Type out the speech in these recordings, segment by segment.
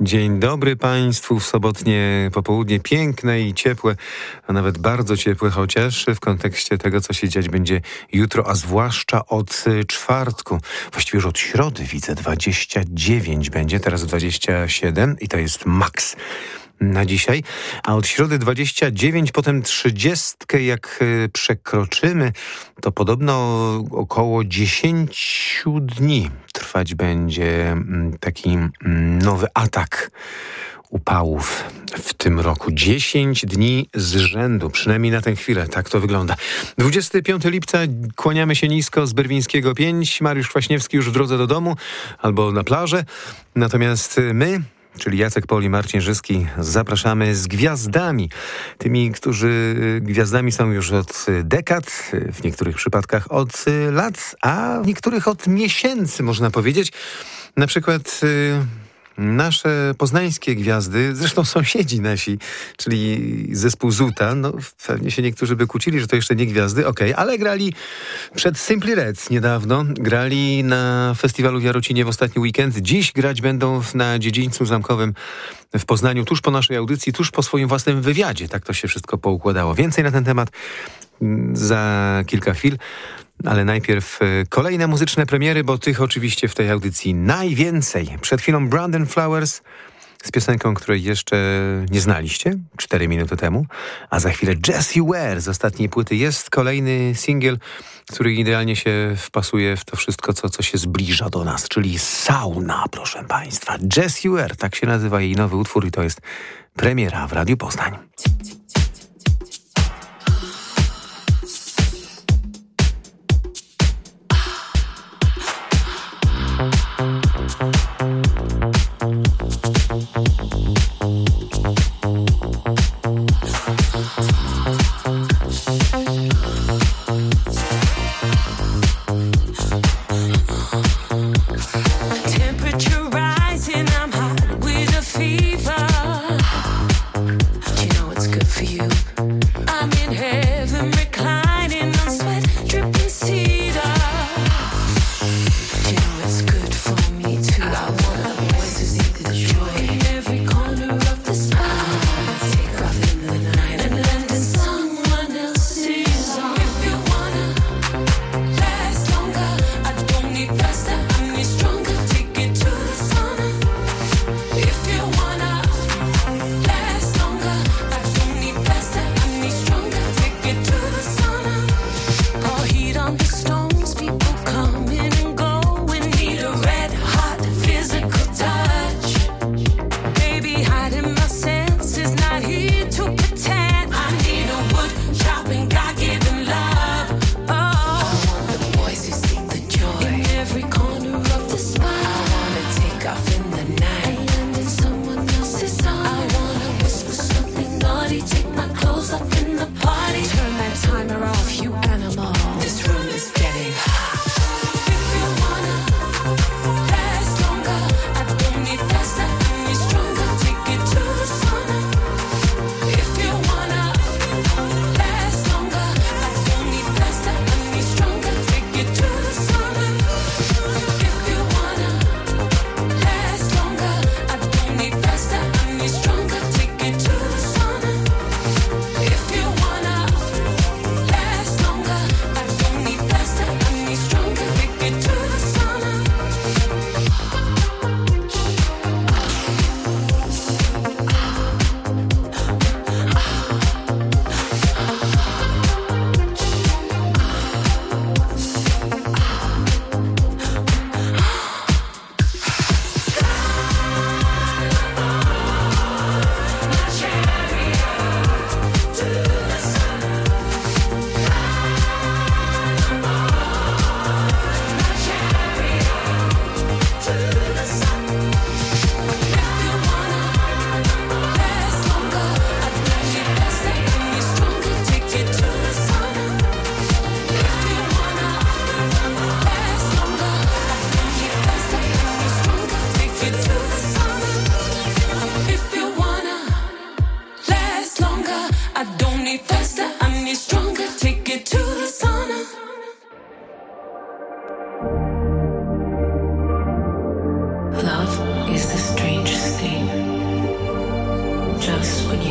Dzień dobry Państwu w sobotnie popołudnie, piękne i ciepłe, a nawet bardzo ciepłe, chociaż w kontekście tego, co się dziać będzie jutro, a zwłaszcza od czwartku. Właściwie już od środy widzę 29 będzie, teraz 27 i to jest maks na dzisiaj, a od środy 29, potem 30, jak przekroczymy, to podobno około 10 dni trwać będzie taki nowy atak upałów w tym roku. 10 dni z rzędu, przynajmniej na tę chwilę, tak to wygląda. 25 lipca, kłaniamy się nisko z Berwińskiego 5, Mariusz Kwaśniewski już w drodze do domu albo na plażę, natomiast my, czyli Jacek Pol i Marcin Żyski, zapraszamy z gwiazdami. Tymi, którzy gwiazdami są już od dekad, w niektórych przypadkach od lat, a w niektórych od miesięcy, można powiedzieć. Na przykład nasze poznańskie gwiazdy, zresztą sąsiedzi nasi, czyli zespół Zuta, no pewnie się niektórzy by kłócili, że to jeszcze nie gwiazdy, okej, ale grali przed Simply Red niedawno, grali na festiwalu w Jarocinie w ostatni weekend, dziś grać będą na Dziedzińcu Zamkowym w Poznaniu, tuż po naszej audycji, tuż po swoim własnym wywiadzie, tak to się wszystko poukładało. Więcej na ten temat za kilka chwil. Ale najpierw kolejne muzyczne premiery, bo tych oczywiście w tej audycji najwięcej. Przed chwilą Brandon Flowers z piosenką, której jeszcze nie znaliście 4 minuty temu, a za chwilę Jessie Ware z ostatniej płyty. Jest kolejny singiel, który idealnie się wpasuje w to wszystko, co się zbliża do nas, czyli sauna, proszę Państwa. Jessie Ware, tak się nazywa jej nowy utwór i to jest premiera w Radiu Poznań.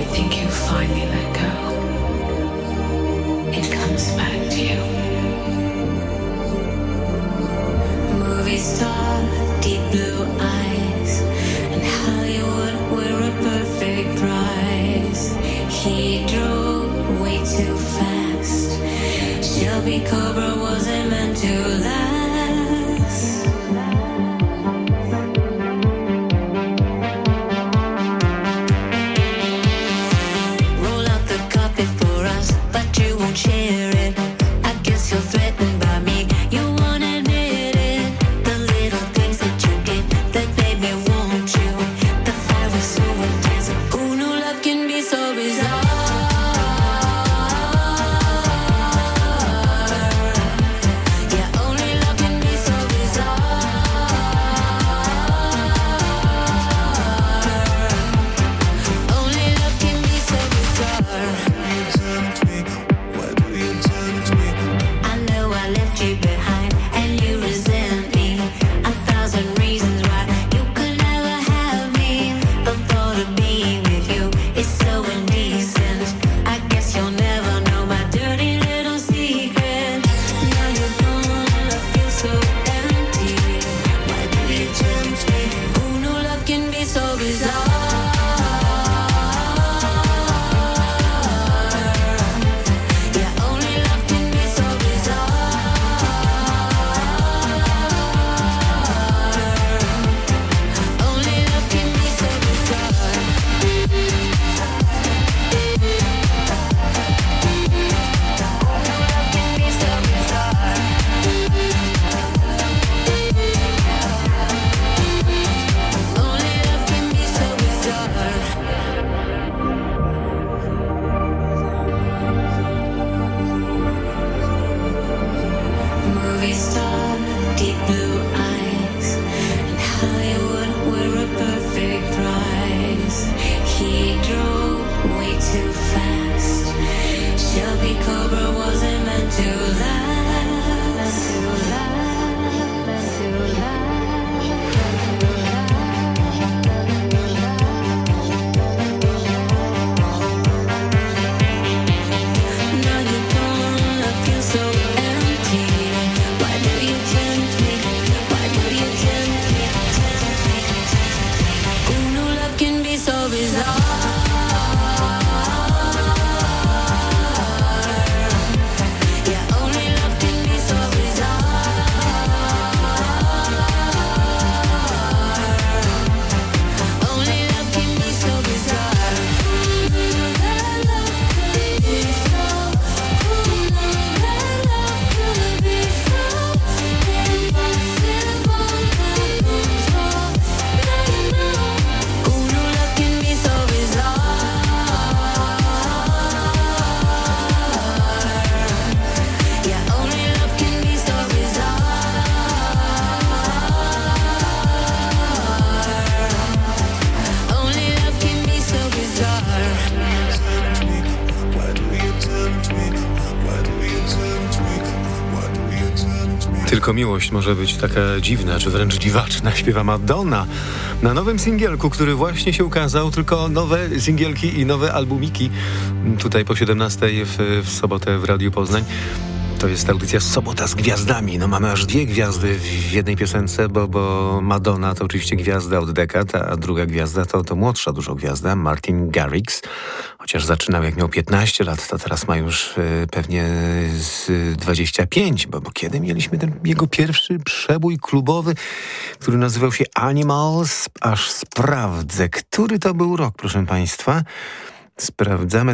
think you finally let go, it comes back to you. Movie star, deep blue eyes, and Hollywood were a perfect prize. He drove way too fast. Shelby Cobra wasn't meant to last. Roll out the carpet for us, but you won't share it. I guess you're threatened by me. You won't admit it. The little things that you did that made me want you. The fire was so intense. Who knew love can be so bizarre? Tylko miłość może być taka dziwna, czy wręcz dziwaczna, śpiewa Madonna na nowym singielku, który właśnie się ukazał. Tylko nowe singielki i nowe albumiki tutaj po 17 w sobotę w Radiu Poznań. To jest audycja Sobota z Gwiazdami. No mamy aż dwie gwiazdy w jednej piosence, bo Madonna to oczywiście gwiazda od dekad, a druga gwiazda to młodsza dużo gwiazda, Martin Garrix. Chociaż zaczynał jak miał 15 lat, to teraz ma już pewnie z 25, bo kiedy mieliśmy ten jego pierwszy przebój klubowy, który nazywał się Animals? Aż sprawdzę, który to był rok, proszę państwa. Sprawdzamy,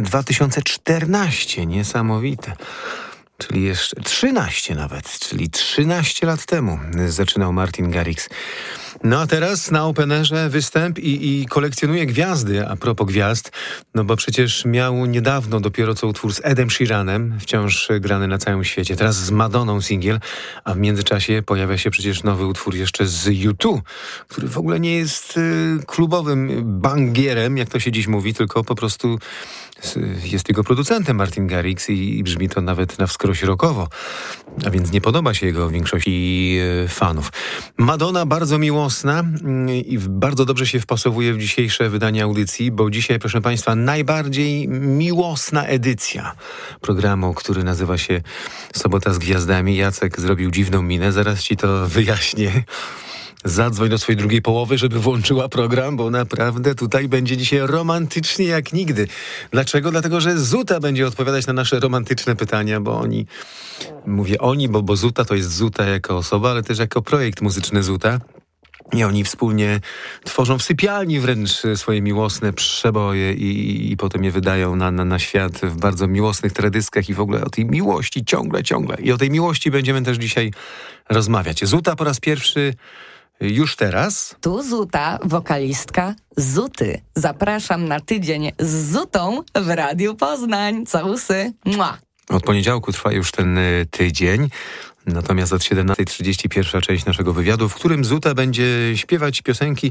2014, niesamowite. Czyli jeszcze 13 nawet, czyli 13 lat temu zaczynał Martin Garrix. No a teraz na Openerze występ i kolekcjonuje gwiazdy, a propos gwiazd, no bo przecież miał niedawno dopiero co utwór z Edem Sheeranem, wciąż grany na całym świecie. Teraz z Madonną singiel, a w międzyczasie pojawia się przecież nowy utwór jeszcze z U2, który w ogóle nie jest klubowym bangierem, jak to się dziś mówi, tylko po prostu jest jego producentem Martin Garrix i brzmi to nawet na wskroś wskroś rockowo, a więc nie podoba się jego większości fanów. Madonna bardzo miłosna i bardzo dobrze się wpasowuje w dzisiejsze wydanie audycji, bo dzisiaj, proszę Państwa, najbardziej miłosna edycja programu, który nazywa się Sobota z Gwiazdami. Jacek zrobił dziwną minę, zaraz ci to wyjaśnię. Zadzwoń do swojej drugiej połowy, żeby włączyła program, bo naprawdę tutaj będzie dzisiaj romantycznie jak nigdy. Dlaczego? Dlatego, że Zuta będzie odpowiadać na nasze romantyczne pytania, bo oni, mówię oni, bo Zuta to jest Zuta jako osoba, ale też jako projekt muzyczny Zuta. I oni wspólnie tworzą w sypialni wręcz swoje miłosne przeboje i potem je wydają na świat w bardzo miłosnych teledyskach i w ogóle o tej miłości ciągle. I o tej miłości będziemy też dzisiaj rozmawiać. Zuta po raz pierwszy już teraz. Tu Zuta, wokalistka Zuty. Zapraszam na tydzień z Zutą w Radiu Poznań. Całusy. Mua. Od poniedziałku trwa już ten tydzień. Natomiast od 17:30 pierwsza część naszego wywiadu, w którym Zuta będzie śpiewać piosenki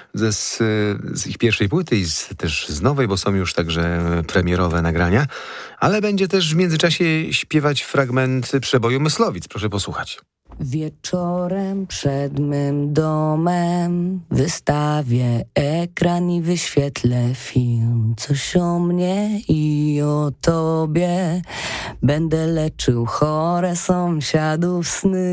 z ich pierwszej płyty i też z nowej, bo są już także premierowe nagrania, ale będzie też w międzyczasie śpiewać fragment przeboju Myslowic. Proszę posłuchać. Wieczorem przed mym domem wystawię ekran i wyświetlę film. Coś o mnie i o tobie. Będę leczył chore sąsiadów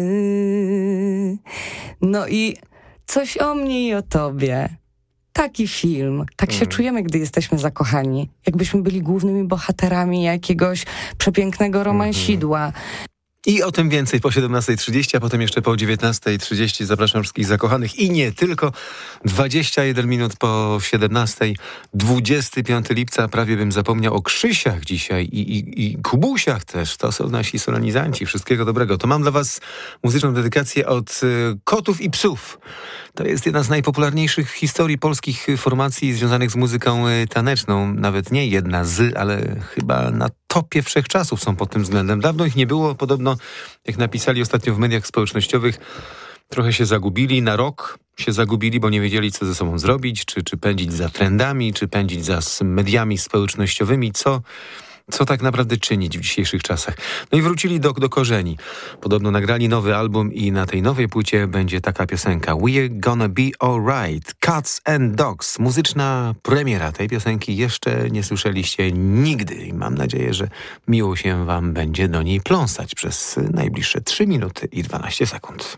sny. No i coś o mnie i o tobie. Taki film. Tak się czujemy, gdy jesteśmy zakochani. Jakbyśmy byli głównymi bohaterami jakiegoś przepięknego romansidła. I o tym więcej po 17:30, a potem jeszcze po 19:30 zapraszam wszystkich zakochanych i nie tylko. 21 minut po 17:00, 25 lipca, prawie bym zapomniał o Krzysiach dzisiaj i Kubusiach też. To są nasi solenizanci. Wszystkiego dobrego. To mam dla was muzyczną dedykację od Kotów i Psów. To jest jedna z najpopularniejszych w historii polskich formacji związanych z muzyką taneczną. Nawet nie jedna z, ale chyba na topie wszechczasów są pod tym względem. Dawno ich nie było. Podobno, jak napisali ostatnio w mediach społecznościowych, trochę się zagubili. Na rok się zagubili, bo nie wiedzieli, co ze sobą zrobić. Czy pędzić za trendami, czy pędzić za mediami społecznościowymi. Co tak naprawdę czynić w dzisiejszych czasach. No i wrócili do korzeni. Podobno nagrali nowy album i na tej nowej płycie będzie taka piosenka We're Gonna Be Alright, Cats and Dogs. Muzyczna premiera tej piosenki jeszcze nie słyszeliście nigdy i mam nadzieję, że miło się wam będzie do niej pląsać przez najbliższe 3 minuty i 12 sekund.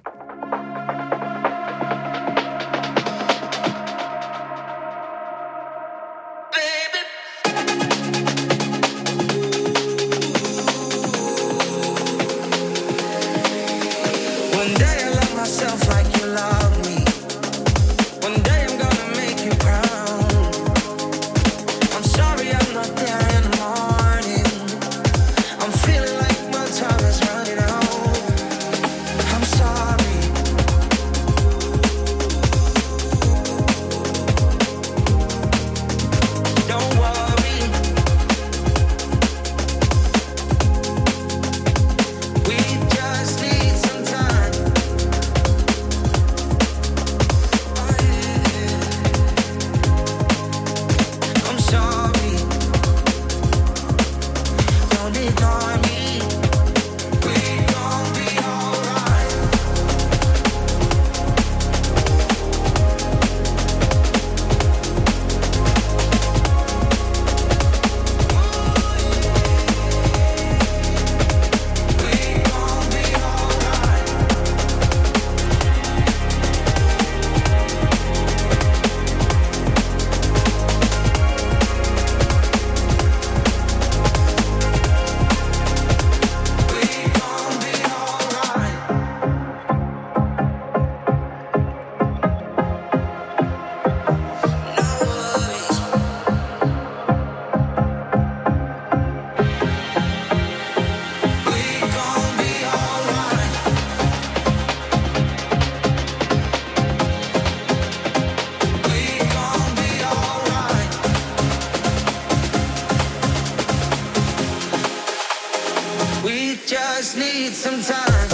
just need some time.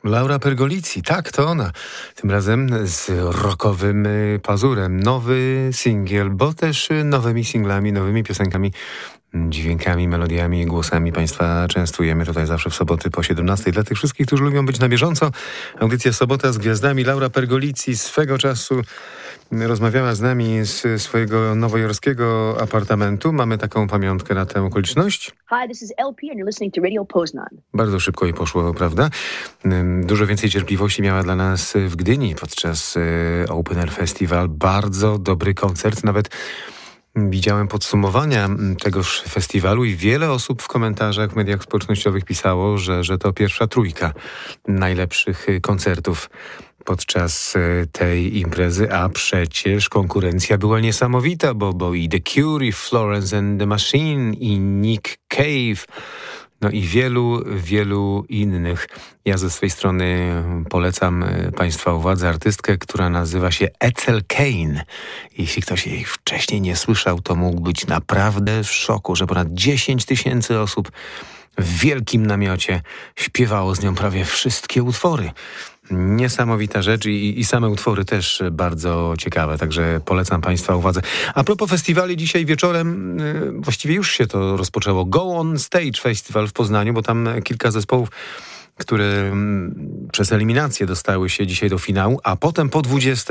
Laura Pergolici, tak, to ona. Tym razem z rockowym pazurem. Nowy singiel, bo też nowymi singlami, nowymi piosenkami, dźwiękami, melodiami i głosami Państwa częstujemy tutaj zawsze w soboty po 17. Dla tych wszystkich, którzy lubią być na bieżąco, audycja Sobota z Gwiazdami. Laura Pergolici swego czasu rozmawiała z nami z swojego nowojorskiego apartamentu. Mamy taką pamiątkę na tę okoliczność. Hi, this is LP and you're listening to Radio Poznan. Bardzo szybko jej poszło, prawda? Dużo więcej cierpliwości miała dla nas w Gdyni podczas Open Air Festival. Bardzo dobry koncert. Nawet widziałem podsumowania tegoż festiwalu i wiele osób w komentarzach w mediach społecznościowych pisało, że to pierwsza trójka najlepszych koncertów podczas tej imprezy, a przecież konkurencja była niesamowita, bo i The Cure, i Florence and the Machine, i Nick Cave, no i wielu innych. Ja ze swojej strony polecam Państwa uwadze artystkę, która nazywa się Ethel Cain. Jeśli ktoś jej wcześniej nie słyszał, to mógł być naprawdę w szoku, że ponad 10 000 osób w wielkim namiocie śpiewało z nią prawie wszystkie utwory. Niesamowita rzecz i same utwory też bardzo ciekawe, także polecam Państwa uwadze. A propos festiwali, dzisiaj wieczorem właściwie już się to rozpoczęło. Go On Stage Festival w Poznaniu, bo tam kilka zespołów, które przez eliminację dostały się dzisiaj do finału, a potem po 20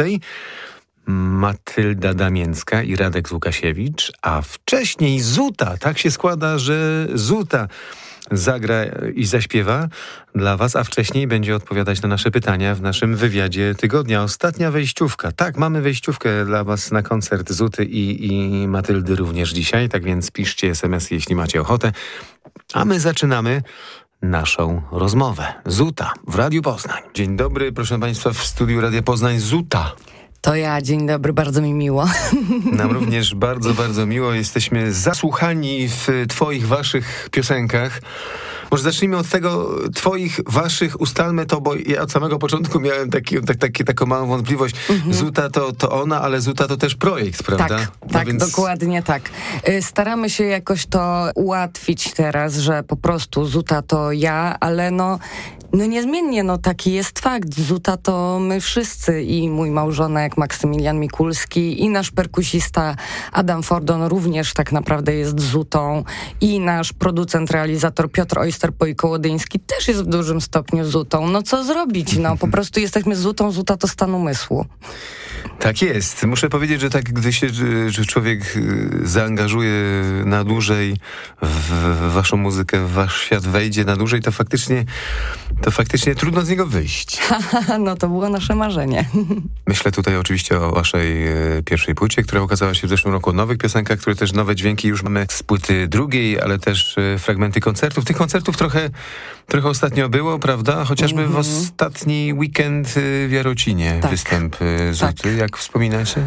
Matylda Damięcka i Radek Łukasiewicz, a wcześniej Zuta. Tak się składa, że Zuta zagra i zaśpiewa dla was, a wcześniej będzie odpowiadać na nasze pytania w naszym wywiadzie tygodnia. Ostatnia wejściówka. Tak, mamy wejściówkę dla was na koncert Zuty i Matyldy również dzisiaj, tak więc piszcie SMS, jeśli macie ochotę. A my zaczynamy naszą rozmowę. Zuta w Radiu Poznań. Dzień dobry, proszę Państwa, w studiu Radia Poznań Zuta. To ja, dzień dobry, bardzo mi miło. Nam również bardzo, bardzo miło. Jesteśmy zasłuchani w twoich, waszych piosenkach. Może zacznijmy od tego twoich, waszych, ustalmy to, bo ja od samego początku miałem taką małą wątpliwość. Zuta to ona, ale Zuta to też projekt, prawda? Tak, więc dokładnie tak. Staramy się jakoś to ułatwić teraz, że po prostu Zuta to ja, ale no niezmiennie, taki jest fakt. Zuta to my wszyscy i mój małżonek Maksymilian Mikulski i nasz perkusista Adam Fordon również tak naprawdę jest Zutą i nasz producent, realizator Piotr Oyster-Kołodyński też jest w dużym stopniu Zutą. No co zrobić? Po prostu jesteśmy Zutą, Zuta to stan umysłu. Tak jest. Muszę powiedzieć, że tak, gdy się że człowiek zaangażuje na dłużej w waszą muzykę, w wasz świat wejdzie na dłużej, to faktycznie trudno z niego wyjść. No to było nasze marzenie. Myślę tutaj oczywiście o waszej pierwszej płycie, która ukazała się w zeszłym roku, o nowych piosenkach, które też nowe dźwięki już mamy z płyty drugiej, ale też fragmenty koncertów. Tych koncertów trochę ostatnio było, prawda? Chociażby w ostatni weekend w Jarocinie występ Zuty. Tak. Jak wspominacie?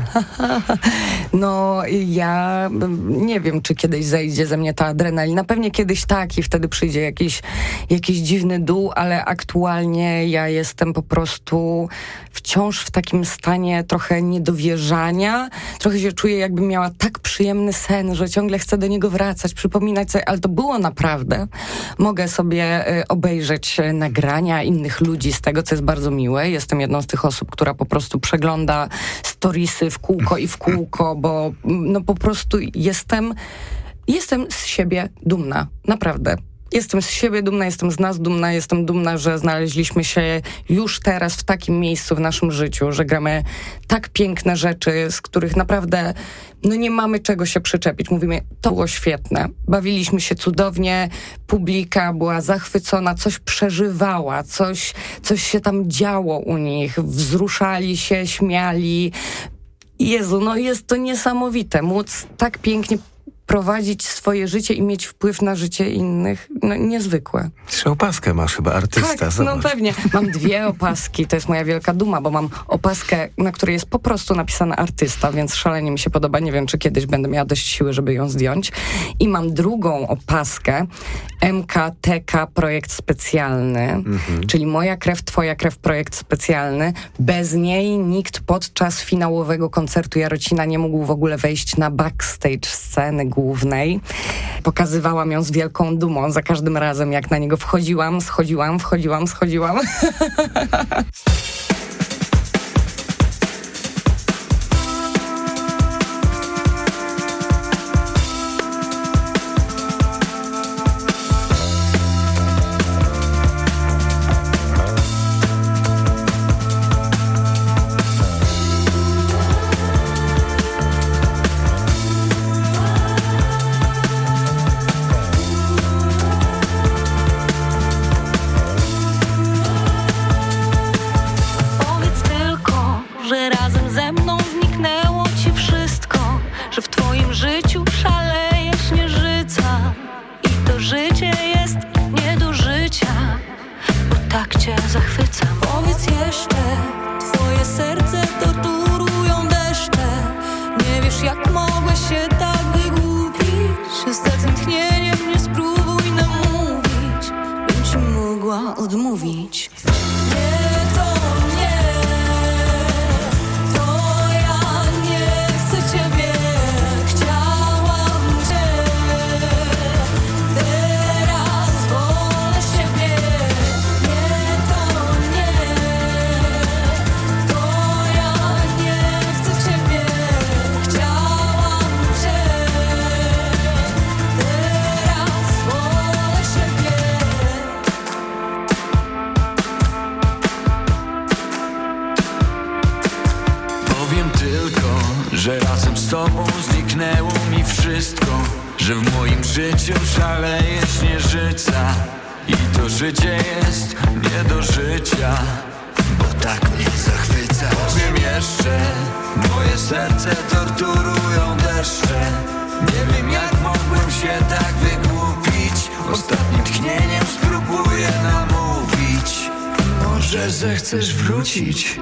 No ja nie wiem, czy kiedyś zejdzie ze mnie ta adrenalina. Pewnie kiedyś tak i wtedy przyjdzie jakiś dziwny dół, ale aktualnie ja jestem po prostu wciąż w takim stanie trochę niedowierzania. Trochę się czuję, jakbym miała tak przyjemny sen, że ciągle chcę do niego wracać, przypominać sobie, ale to było naprawdę. Mogę sobie obejrzeć nagrania innych ludzi z tego, co jest bardzo miłe. Jestem jedną z tych osób, która po prostu przegląda storiesy w kółko i w kółko, bo po prostu jestem z siebie dumna. Naprawdę. Jestem z siebie dumna, jestem z nas dumna, jestem dumna, że znaleźliśmy się już teraz w takim miejscu w naszym życiu, że gramy tak piękne rzeczy, z których naprawdę nie mamy czego się przyczepić. Mówimy, to było świetne, bawiliśmy się cudownie, publika była zachwycona, coś przeżywała, coś się tam działo u nich, wzruszali się, śmiali. Jezu, jest to niesamowite, móc tak pięknie prowadzić swoje życie i mieć wpływ na życie innych, niezwykłe. Jeszcze opaskę masz chyba, artysta. Tak, zobacz. Pewnie. Mam 2 opaski, to jest moja wielka duma, bo mam opaskę, na której jest po prostu napisane artysta, więc szalenie mi się podoba. Nie wiem, czy kiedyś będę miała dość siły, żeby ją zdjąć. I mam drugą opaskę, MKTK projekt specjalny, czyli Moja krew, twoja krew projekt specjalny. Bez niej nikt podczas finałowego koncertu Jarocina nie mógł w ogóle wejść na backstage sceny głównej. Pokazywałam ją z wielką dumą za każdym razem, jak na niego wchodziłam. Powiedz tylko, że razem ze mną zniknęło ci wszystko, że w twoim życiu szaleje śnieżyca i to życie jest nie do życia, bo tak cię zachwycam. Powiedz jeszcze, twoje serce torturują deszcze, nie wiesz jak mogłeś się tak wygłupić, że z takim tchnieniem nie spróbuj namówić, bym ci mogła odmówić. Nie, to nie, to ja nie chcę ciebie, chciałam cię, teraz wolę siebie. Nie, to nie, to ja nie chcę ciebie, chciałam cię, teraz wolę siebie. Powiem tylko, że razem z tobą zniknęło mi wszystko, że w moim życiu szaleje śnieżyca i to życie jest nie do życia, bo tak mnie zachwyca. Powiem jeszcze, moje serce torturują deszcze, nie wiem jak mogłem się tak wygłupić, ostatnim tchnieniem spróbuję namówić, może zechcesz wrócić.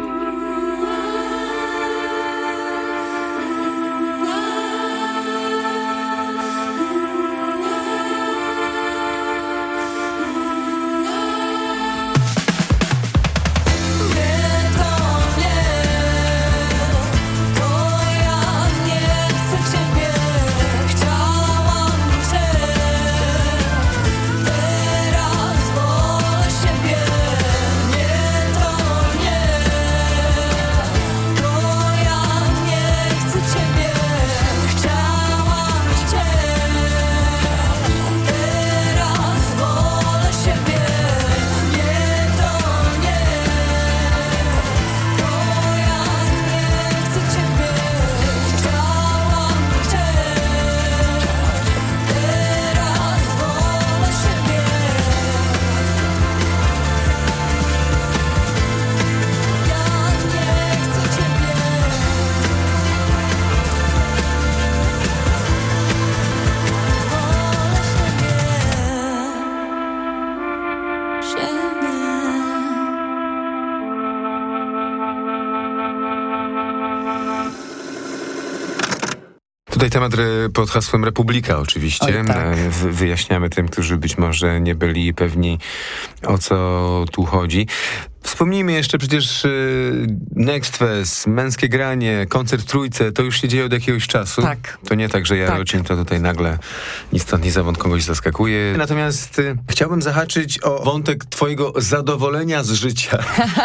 Tutaj temat pod hasłem Republika oczywiście. Oj, tak. Wyjaśniamy tym, którzy być może nie byli pewni, o co tu chodzi. Wspomnijmy jeszcze przecież Next Fest, Męskie Granie, koncert w Trójce, to już się dzieje od jakiegoś czasu. Tak. To nie tak, że Jarocin to tutaj nagle ni stąd ni zowąd kogoś zaskakuje. Natomiast chciałbym zahaczyć o wątek twojego zadowolenia z życia.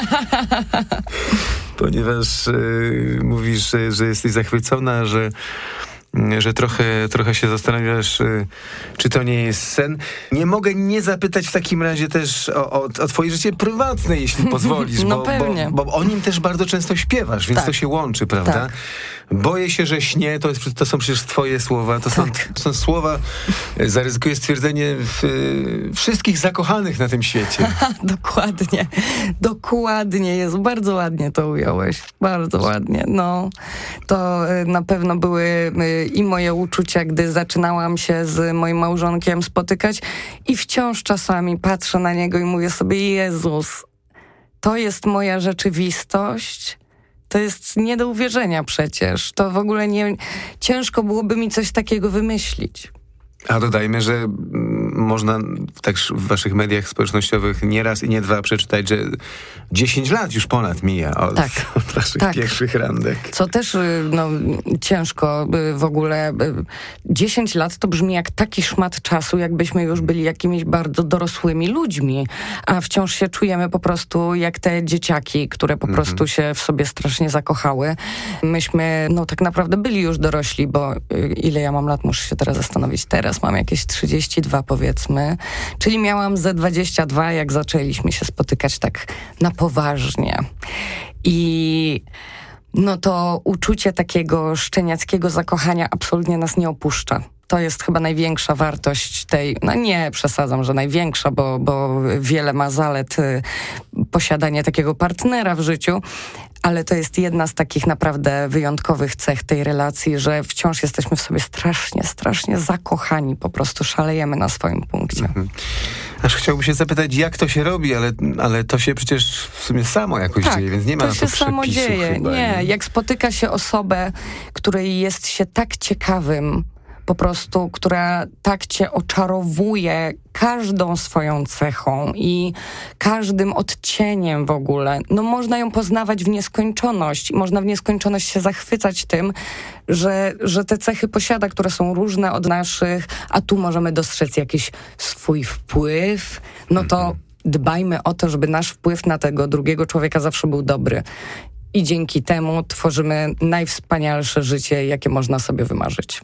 Ponieważ mówisz, że jesteś zachwycona, że trochę się zastanawiasz, czy to nie jest sen. Nie mogę nie zapytać w takim razie też o twoje życie prywatne, jeśli pozwolisz, No pewnie. bo o nim też bardzo często śpiewasz, więc Tak. to się łączy, prawda? Tak. Boję się, że śnie, to są przecież twoje słowa, to są słowa, zaryzykuję stwierdzenie, wszystkich zakochanych na tym świecie. Dokładnie, jest bardzo ładnie to ująłeś, bardzo ładnie. No, to na pewno były i moje uczucia, gdy zaczynałam się z moim małżonkiem spotykać i wciąż czasami patrzę na niego i mówię sobie, Jezus, to jest moja rzeczywistość. To jest nie do uwierzenia przecież. To w ogóle ciężko byłoby mi coś takiego wymyślić. A dodajmy, że można tak w waszych mediach społecznościowych nie raz i nie dwa przeczytać, że 10 lat już ponad mija od waszych pierwszych randek. Co też ciężko w ogóle. 10 lat to brzmi jak taki szmat czasu, jakbyśmy już byli jakimiś bardzo dorosłymi ludźmi, a wciąż się czujemy po prostu jak te dzieciaki, które po prostu się w sobie strasznie zakochały. Myśmy tak naprawdę byli już dorośli, bo ile ja mam lat, muszę się teraz zastanowić. Teraz mam jakieś 32 powiedzmy, czyli miałam ze 22, jak zaczęliśmy się spotykać tak na poważnie. I to uczucie takiego szczeniackiego zakochania absolutnie nas nie opuszcza. To jest chyba największa wartość tej, nie przesadzam, że największa, bo wiele ma zalet posiadanie takiego partnera w życiu, ale to jest jedna z takich naprawdę wyjątkowych cech tej relacji, że wciąż jesteśmy w sobie strasznie, strasznie zakochani, po prostu szalejemy na swoim punkcie. Aż chciałbym się zapytać, jak to się robi, ale to się przecież w sumie samo jakoś dzieje, więc nie ma na to się samo dzieje. Chyba, nie, jak spotyka się osobę, której jest się tak ciekawym, po prostu, która tak cię oczarowuje każdą swoją cechą i każdym odcieniem w ogóle. Można ją poznawać w nieskończoność. Można w nieskończoność się zachwycać tym, że te cechy posiada, które są różne od naszych, a tu możemy dostrzec jakiś swój wpływ. To dbajmy o to, żeby nasz wpływ na tego drugiego człowieka zawsze był dobry. I dzięki temu tworzymy najwspanialsze życie, jakie można sobie wymarzyć.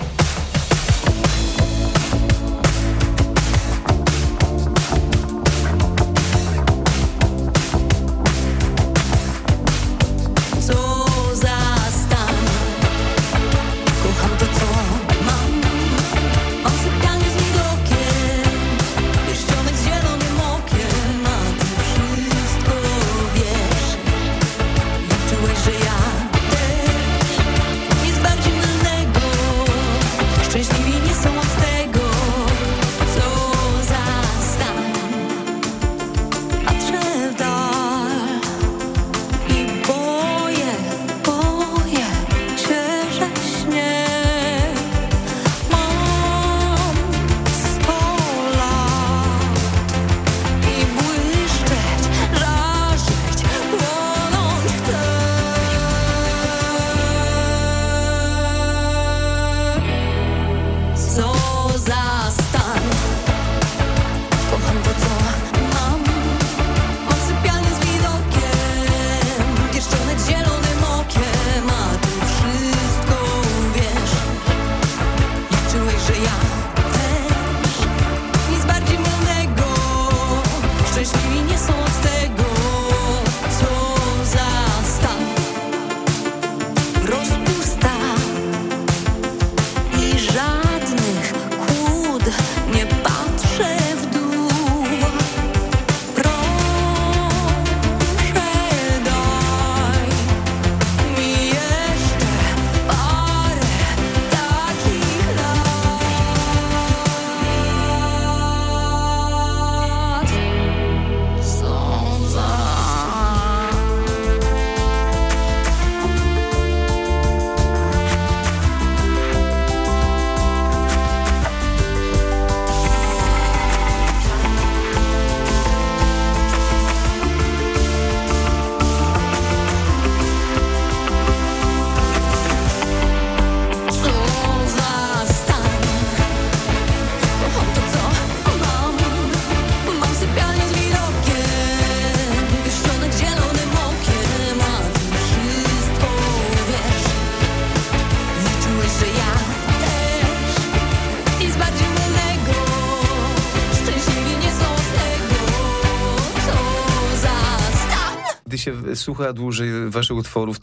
Gdy się słucha dłużej waszych utworów,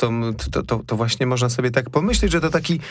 to właśnie można sobie tak pomyśleć, że to taki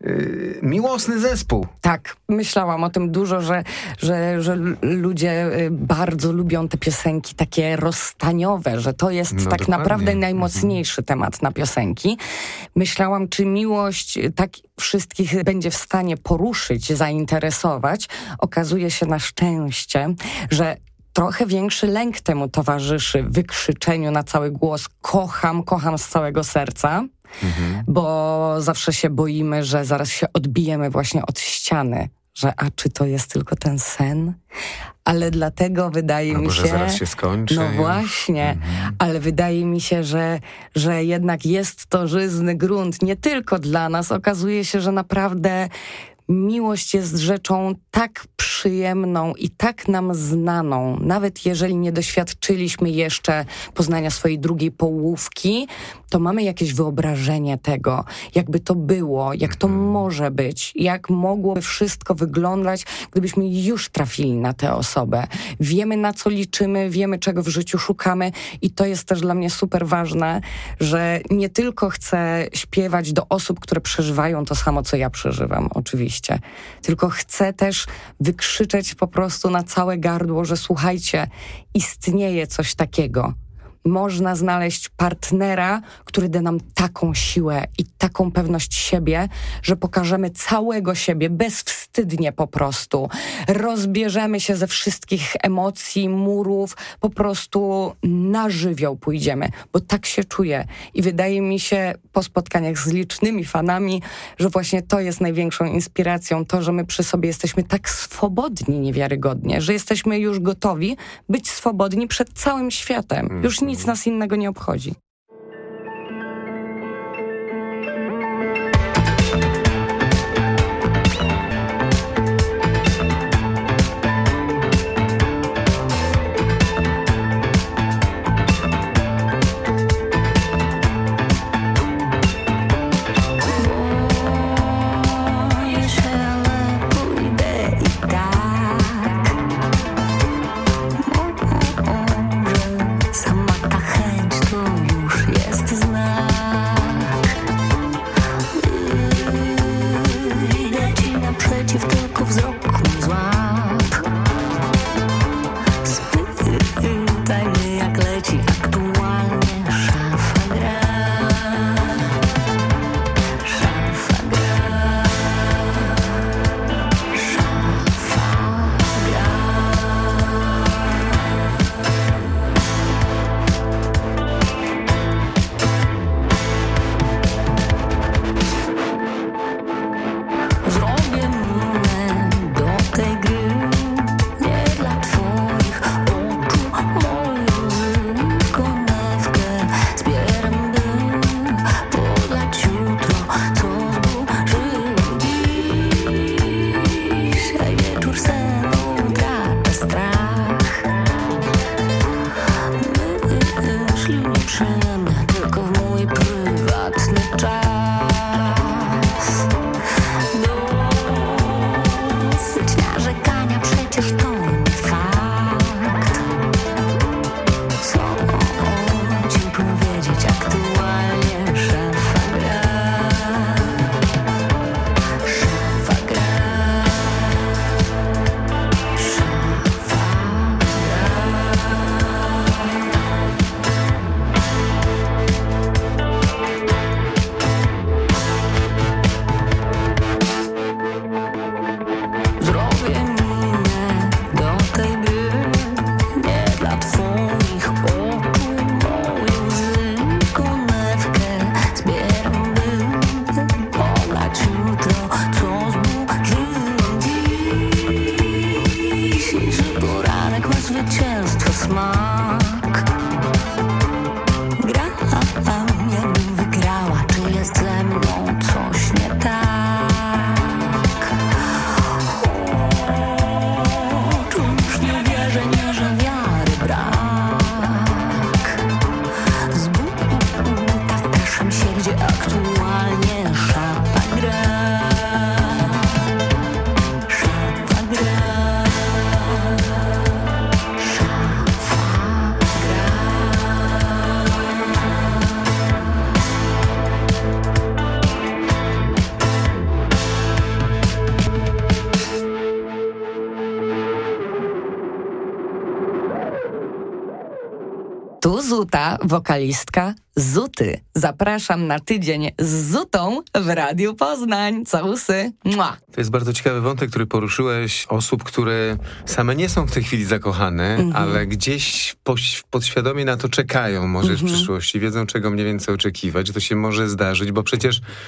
miłosny zespół. Tak, myślałam o tym dużo, że ludzie bardzo lubią te piosenki takie rozstaniowe, że to jest tak dokładnie. Naprawdę najmocniejszy temat na piosenki. Myślałam, czy miłość tak wszystkich będzie w stanie poruszyć, zainteresować. Okazuje się na szczęście, że trochę większy lęk temu towarzyszy wykrzyczeniu na cały głos kocham, kocham z całego serca, bo zawsze się boimy, że zaraz się odbijemy właśnie od ściany, że a czy to jest tylko ten sen? Ale dlatego wydaje mi się... Że zaraz się skończy. No właśnie, ale wydaje mi się, że jednak jest to żyzny grunt nie tylko dla nas. Okazuje się, że naprawdę miłość jest rzeczą tak przyjemną i tak nam znaną. Nawet jeżeli nie doświadczyliśmy jeszcze poznania swojej drugiej połówki, to mamy jakieś wyobrażenie tego, jakby to było, jak to może być, jak mogłoby wszystko wyglądać, gdybyśmy już trafili na tę osobę. Wiemy, na co liczymy, wiemy, czego w życiu szukamy i to jest też dla mnie super ważne, że nie tylko chcę śpiewać do osób, które przeżywają to samo, co ja przeżywam, oczywiście, tylko chcę też wykrzyczeć po prostu na całe gardło, że słuchajcie, istnieje coś takiego. Można znaleźć partnera, który da nam taką siłę i taką pewność siebie, że pokażemy całego siebie bezwstydnie po prostu. Rozbierzemy się ze wszystkich emocji, murów, po prostu na żywioł pójdziemy, bo tak się czuję. I wydaje mi się po spotkaniach z licznymi fanami, że właśnie to jest największą inspiracją, to, że my przy sobie jesteśmy tak swobodni niewiarygodnie, że jesteśmy już gotowi być swobodni przed całym światem. Już nic nas innego nie obchodzi. Tu Zuta, wokalistka Zuty. Zapraszam na tydzień z Zutą w Radiu Poznań. Całusy. Mua. To jest bardzo ciekawy wątek, który poruszyłeś, osób, które same nie są w tej chwili zakochane, ale gdzieś podświadomie na to czekają może w przyszłości, wiedzą czego mniej więcej oczekiwać, że to się może zdarzyć, bo przecież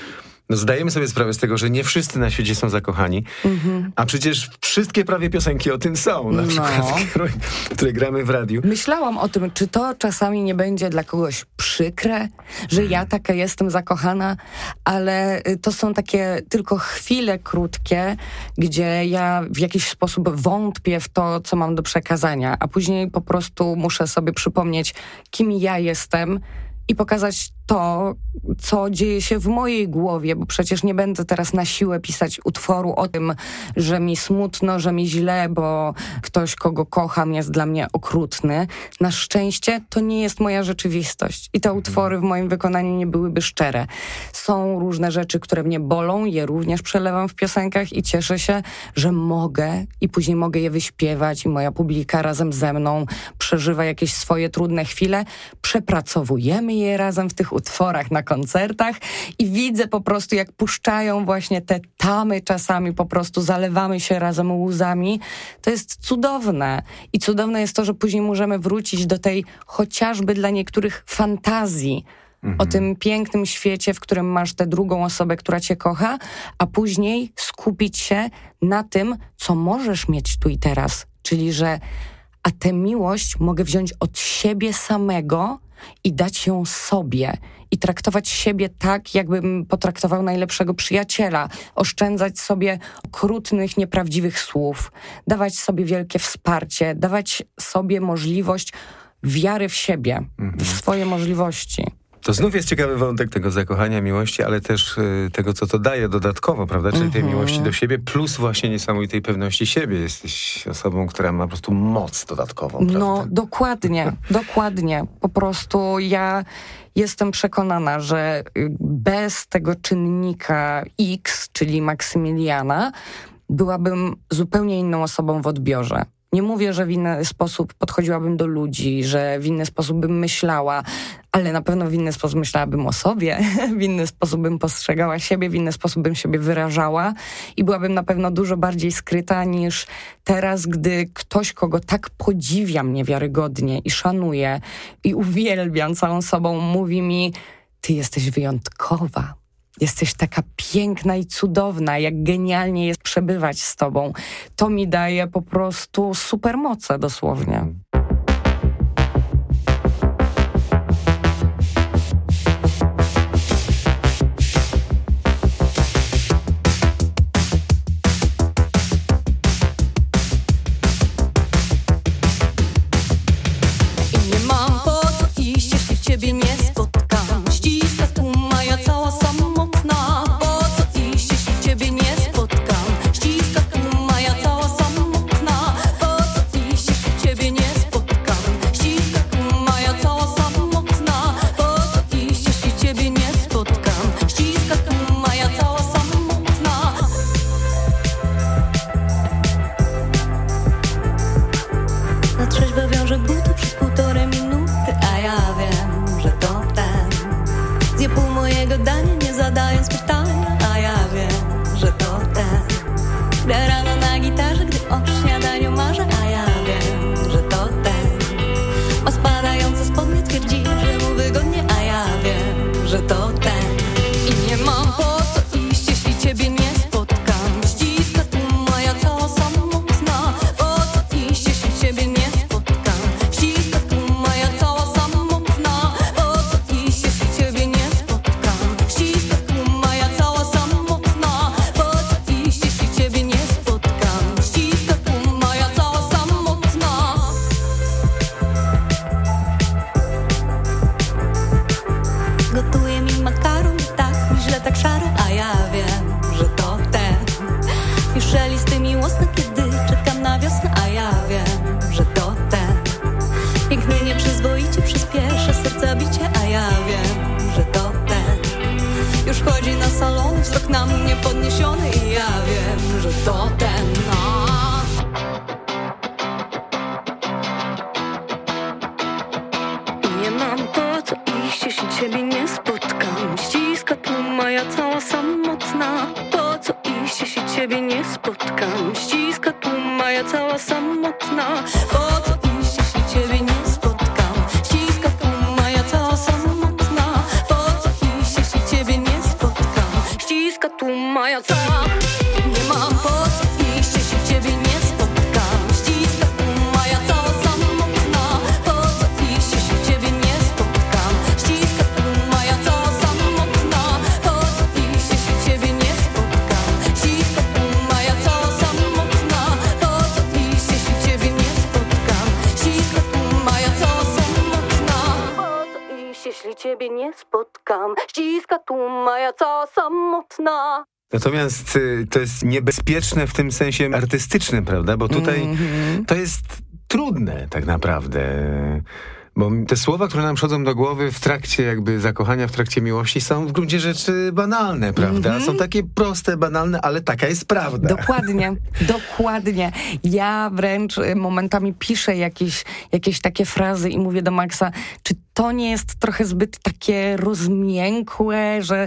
No zdajemy sobie sprawę z tego, że nie wszyscy na świecie są zakochani, a przecież wszystkie prawie piosenki o tym są, na przykład, które gramy w radiu. Myślałam o tym, czy to czasami nie będzie dla kogoś przykre, że ja taka jestem zakochana, ale to są takie tylko chwile krótkie, gdzie ja w jakiś sposób wątpię w to, co mam do przekazania, a później po prostu muszę sobie przypomnieć, kim ja jestem i pokazać to, co dzieje się w mojej głowie, bo przecież nie będę teraz na siłę pisać utworu o tym, że mi smutno, że mi źle, bo ktoś, kogo kocham, jest dla mnie okrutny. Na szczęście to nie jest moja rzeczywistość i te utwory w moim wykonaniu nie byłyby szczere. Są różne rzeczy, które mnie bolą, je również przelewam w piosenkach i cieszę się, że mogę i później mogę je wyśpiewać i moja publika razem ze mną przeżywa jakieś swoje trudne chwile. Przepracowujemy je razem w tych utworach na koncertach i widzę po prostu, jak puszczają właśnie te tamy czasami, po prostu zalewamy się razem łzami. To jest cudowne. I cudowne jest to, że później możemy wrócić do tej chociażby dla niektórych fantazji o tym pięknym świecie, w którym masz tę drugą osobę, która cię kocha, a później skupić się na tym, co możesz mieć tu i teraz. Czyli, że a tę miłość mogę wziąć od siebie samego i dać ją sobie. I traktować siebie tak, jakbym potraktował najlepszego przyjaciela. Oszczędzać sobie okrutnych, nieprawdziwych słów. Dawać sobie wielkie wsparcie. Dawać sobie możliwość wiary w siebie, w swoje możliwości. To znów jest ciekawy wątek tego zakochania, miłości, ale też tego, co to daje dodatkowo, prawda? Czyli tej miłości do siebie, plus właśnie niesamowitej pewności siebie. Jesteś osobą, która ma po prostu moc dodatkową, prawda? No, dokładnie. Po prostu ja jestem przekonana, że bez tego czynnika X, czyli Maksymiliana, byłabym zupełnie inną osobą w odbiorze. Nie mówię, że w inny sposób podchodziłabym do ludzi, że w inny sposób bym myślała, ale na pewno w inny sposób myślałabym o sobie, w inny sposób bym postrzegała siebie, w inny sposób bym siebie wyrażała i byłabym na pewno dużo bardziej skryta niż teraz, gdy ktoś, kogo tak podziwiam niewiarygodnie i szanuję i uwielbiam całą sobą, mówi mi: ty jesteś wyjątkowa. Jesteś taka piękna i cudowna, jak genialnie jest przebywać z tobą. To mi daje po prostu supermoce dosłownie. I nie mam po co iść, jeśli ciebie nie spotkam. Ściska tu moja cała samotna. Po co iść, jeśli ciebie nie spotkam? Ściska tu moja cała samotna. Po co iść, jeśli ciebie nie spotkam? Ściska tu moja cała samotna. Po co iść, jeśli ciebie nie spotkam? Ściska tu moja cała samotna. Na trzeźwo wiąże buty przez 1,5 minuty, a ja wiem, że to ten. Zje pół mojego dania, nie zadając pytania, a ja wiem, że to ten. Gra rano na gitarze, gdy o śniadaniu marzę, a ja wiem, że to ten. Ma spadające spodnie, twierdzi, że mu wygodnie, a ja wiem, że to ten. I nie mam po co iść, jeśli ciebie nie spotkam. Ściska tu moja cała samotna. Po co iść, jeśli ciebie nie spotkam? Ściska tu moja cała samotna. Po co iść, jeśli ciebie nie spotkam? Ściska tu moja cała samotna. Po co iść, jeśli ciebie nie spotkam? Ściska tu moja cała samotna. Gotuje mi makaron, tak mi źle, tak szaro, a ja wiem, że to ten. Już szelisty miłosny, kiedy czekam na wiosnę, a ja wiem, że to ten. Piękny nieprzyzwoicie przyspieszę serca bicie, a ja wiem, że to ten. Już chodzi na salony, wzrok na mnie podniesiony i ja wiem, że to ten. Nie mam po co iść, jeśli ciebie nie spotkam. Ściska tu moja cała samotna. Po co iść, jeśli ciebie nie spotkam? Ściska tu moja cała samotna. Po co iść, jeśli ciebie nie spotkam? Ściska tu moja cała samotna. Po co iść, jeśli ciebie nie spotkam? jeśli ciebie nie spotkam. Ściska tu moja cała samotna. Natomiast to jest niebezpieczne w tym sensie artystycznym, prawda? Bo tutaj to jest trudne tak naprawdę. Bo te słowa, które nam przychodzą do głowy w trakcie jakby zakochania, w trakcie miłości są w gruncie rzeczy banalne, prawda? Są takie proste, banalne, ale taka jest prawda. Dokładnie. Ja wręcz momentami piszę jakieś takie frazy i mówię do Maxa, czy to nie jest trochę zbyt takie rozmiękłe, że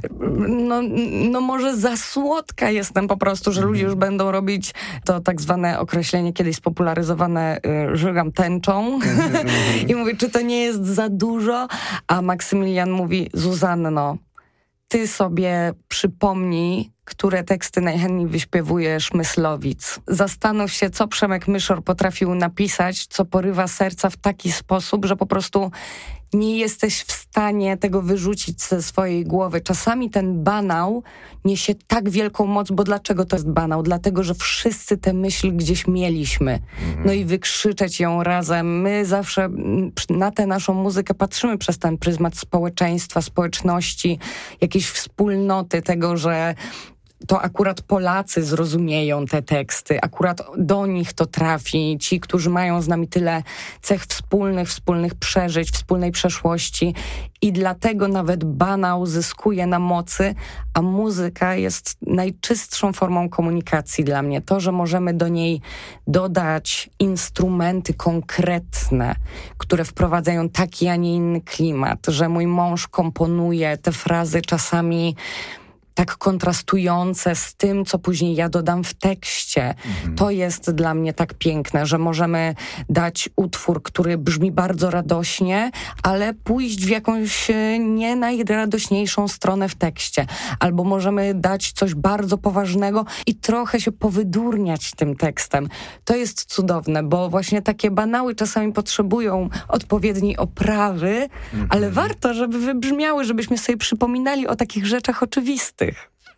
no może za słodka jestem po prostu, że ludzie już będą robić to tak zwane określenie kiedyś spopularyzowane żygam tęczą. I mówię, czy to nie jest za dużo? A Maksymilian mówi, Zuzanno, ty sobie przypomnij, które teksty najchętniej wyśpiewujesz Myslowic. Zastanów się, co Przemek Myszor potrafił napisać, co porywa serca w taki sposób, że po prostu nie jesteś w stanie tego wyrzucić ze swojej głowy. Czasami ten banał niesie tak wielką moc, bo dlaczego to jest banał? Dlatego, że wszyscy te myśli gdzieś mieliśmy. No i wykrzyczeć ją razem. My zawsze na tę naszą muzykę patrzymy przez ten pryzmat społeczeństwa, społeczności, jakiejś wspólnoty, tego, że to akurat Polacy zrozumieją te teksty, akurat do nich to trafi, ci, którzy mają z nami tyle cech wspólnych przeżyć, wspólnej przeszłości i dlatego nawet banał zyskuje na mocy, a muzyka jest najczystszą formą komunikacji dla mnie. To, że możemy do niej dodać instrumenty konkretne, które wprowadzają taki, a nie inny klimat, że mój mąż komponuje te frazy czasami tak kontrastujące z tym, co później ja dodam w tekście. To jest dla mnie tak piękne, że możemy dać utwór, który brzmi bardzo radośnie, ale pójść w jakąś nie najradośniejszą stronę w tekście. Albo możemy dać coś bardzo poważnego i trochę się powydurniać tym tekstem. To jest cudowne, bo właśnie takie banały czasami potrzebują odpowiedniej oprawy, ale warto, żeby wybrzmiały, żebyśmy sobie przypominali o takich rzeczach oczywistych.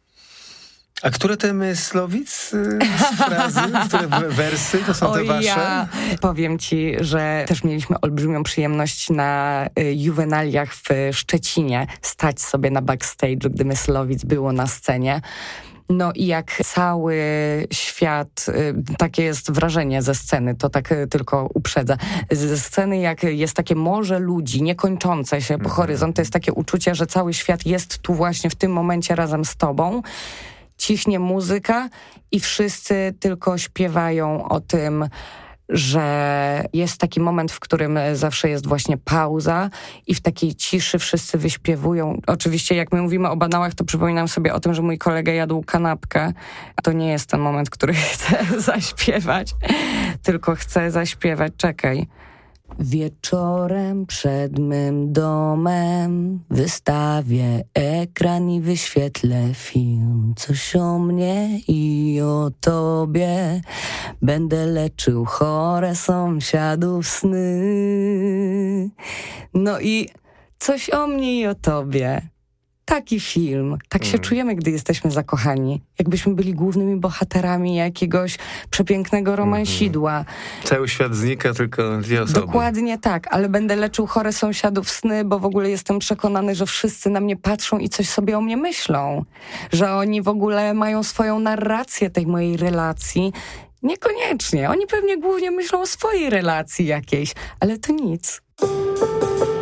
A które te Myslowic frazy, które wersy to są te wasze? Ja powiem ci, że też mieliśmy olbrzymią przyjemność na juwenaliach w Szczecinie stać sobie na backstage'u, gdy Myslowic było na scenie. No i jak cały świat, takie jest wrażenie ze sceny, to tak tylko uprzedzę, ze sceny jak jest takie morze ludzi, niekończące się po horyzont, to jest takie uczucie, że cały świat jest tu właśnie w tym momencie razem z tobą. Cichnie muzyka i wszyscy tylko śpiewają o tym, że jest taki moment, w którym zawsze jest właśnie pauza i w takiej ciszy wszyscy wyśpiewują. Oczywiście jak my mówimy o banałach, to przypominam sobie o tym, że mój kolega jadł kanapkę. To nie jest ten moment, który chcę zaśpiewać, tylko chcę zaśpiewać. Czekaj. Wieczorem przed mym domem wystawię ekran i wyświetlę film. Coś o mnie i o tobie. Będę leczył chore sąsiadów sny. No i coś o mnie i o tobie. Taki film. Tak się czujemy, gdy jesteśmy zakochani. Jakbyśmy byli głównymi bohaterami jakiegoś przepięknego romansidła. Cały świat znika, tylko dwie osoby. Dokładnie tak, ale będę leczył chore sąsiadów sny, bo w ogóle jestem przekonany, że wszyscy na mnie patrzą i coś sobie o mnie myślą. Że oni w ogóle mają swoją narrację tej mojej relacji. Niekoniecznie. Oni pewnie głównie myślą o swojej relacji jakiejś, ale to nic.